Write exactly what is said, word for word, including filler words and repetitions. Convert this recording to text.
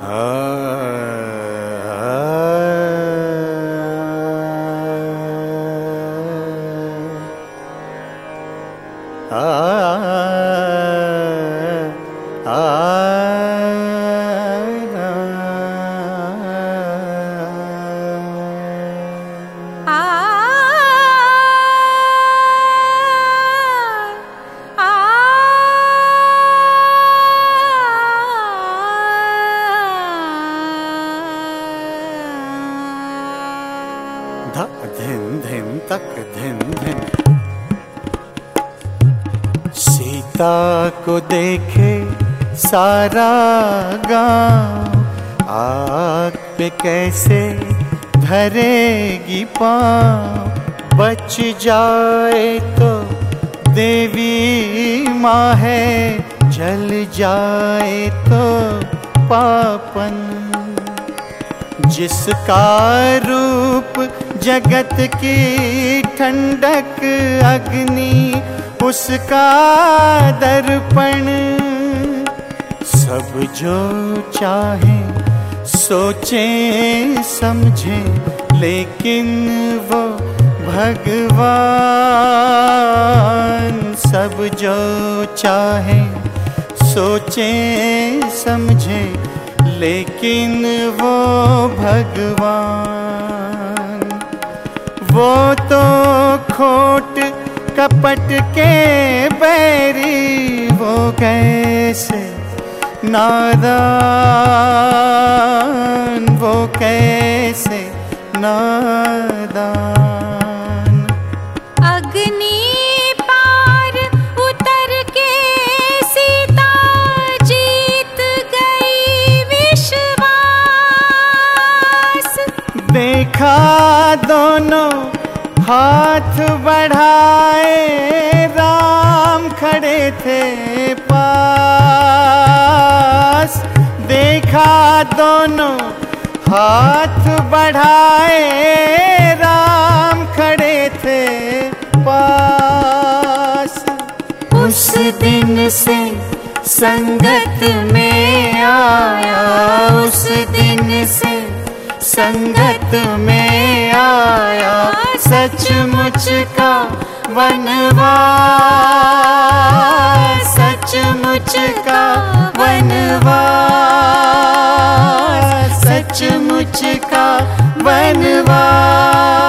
धिन धिन तक धिन धिन। सीता को देखे सारा गांव, आग पे कैसे धरेगी पाँव। बच जाए तो देवी माँ है, जल जाए तो पापन। जिसका रूप जगत की ठंडक अग्नि, उसका दर्पण। सब जो चाहे सोचें समझें, लेकिन वो भगवान। सब जो चाहे सोचें समझें, लेकिन वो भगवान। वो तो खोट कपट के बैरी, वो कैसे नादान, वो कैसे नादान। अग्नि पार उतर के सीता जीत गई विश्वास। देखा दोनों हाथ बढ़ाए, राम खड़े थे पास। देखा दोनों हाथ बढ़ाए, राम खड़े थे पास। उस दिन से संगत में आया, उस दिन से संगत में आया सचमुच का वनवास। सचमुच का वनवास, सचमुच का वनवास।